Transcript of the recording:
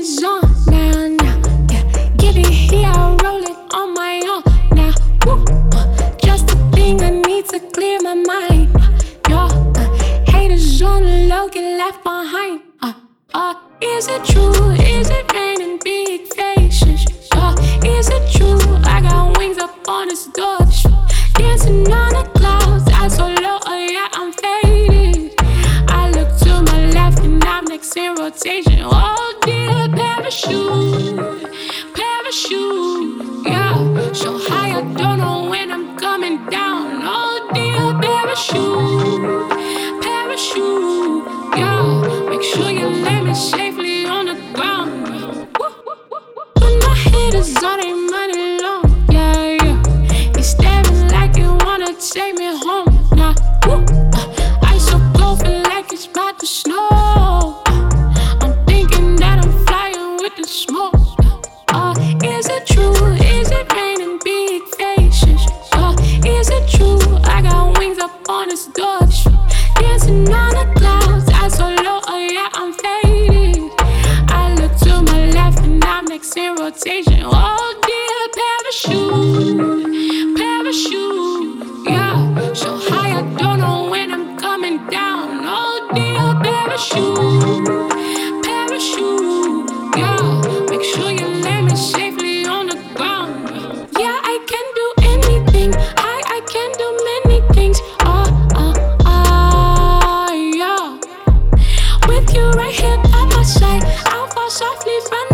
is on now, now. Yeah, get it here, I roll it on my own now. Woo. Just a thing I need to clear my mind. Yo, haters on the low get left behind. Is it true? Is it raining big faces? Is it true? I got wings up on this door. Dancing on the clouds, I so low, oh yeah, I'm faded. I look to my left and I'm next in rotation. Oh dear, parachute, parachute, yeah. So high, I don't know when I'm coming down. Oh dear, parachute, parachute, yeah. Make sure you land me safely on the ground. When my head is on it, money long, yeah, yeah. It's staring like you wanna take me home now. I so cold, feel like it's about to snow. I'm thinking that I'm flying with the smoke. Is it true? Is it raining big faces? Is it true? I got wings up on this dodge. Dancing on the clouds, I so low, oh yeah, I'm faded. I look to my left and I'm next in rotation. Oh dear, parachute, parachute, yeah. So high, I don't know when I'm coming down. Oh dear, parachute, parachute, yeah. Make sure you land me safely on the ground. Yeah, I can do anything. I can do many things. Yeah. With you right here by my side, I'll fall softly from